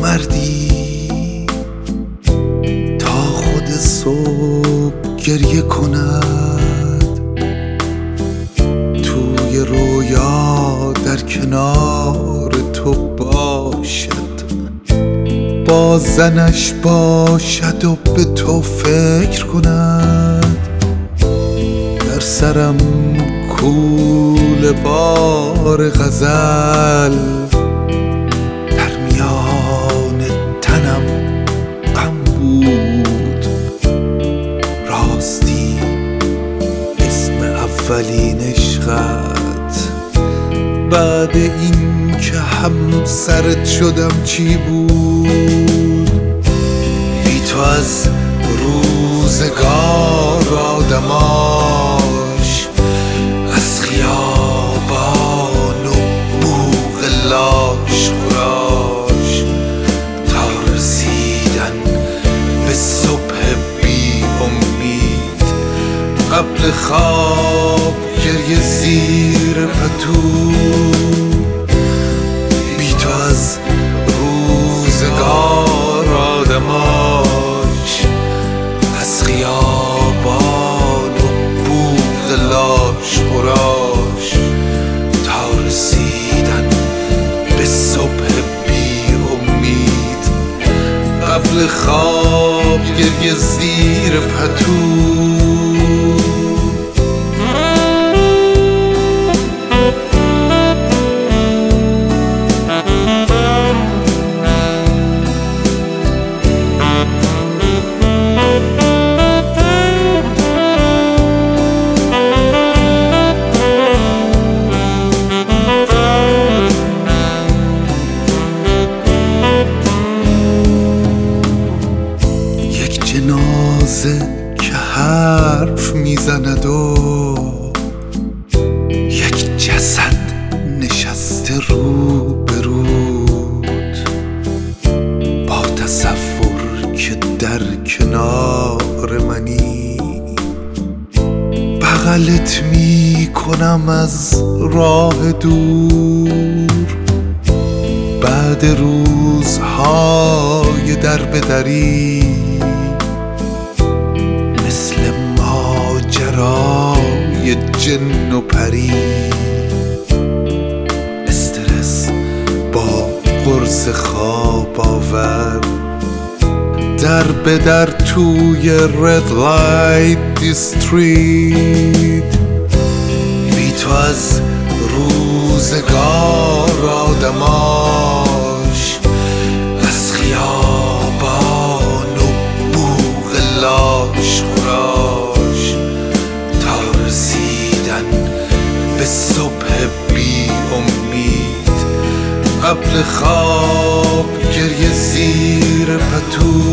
نامردی تا خود صبح گریه کند، توی رویا در کنار تو باشد، با زنش باشد و به تو فکر کند. در سرم کوله بار غزل، در میان تنم غم بود. راستی اسم اولین عشقت بعد این که همسرت شدم چی بود؟ بی تو از روزگار آدماش، از خیابان و بوق لاش خوراش، تا رسیدن به صبح بی امید، قبل خواب گریه زیر پتو. بی تو از روزگار آدماش، از خیابان و بوق لاش خوراش، تا رسیدن به صبح بی امید، قبل خواب گریه زیر پتو. جنازه که حرف میزند و یک جسد نشسته رو به رود، با تصور که در کنار منی، بغلت میکنم از راه دور. بعد روزهای در به دری، ماجرای جن و پری، استرس با قرص خواب آور، در به در توی رد لایت دیستریت. بی تو از روزگار آدماش، از خیابان و بوق لاش خوراش، تا رسیدن به صبح بی امید، قبل خواب گریه زیر پتو.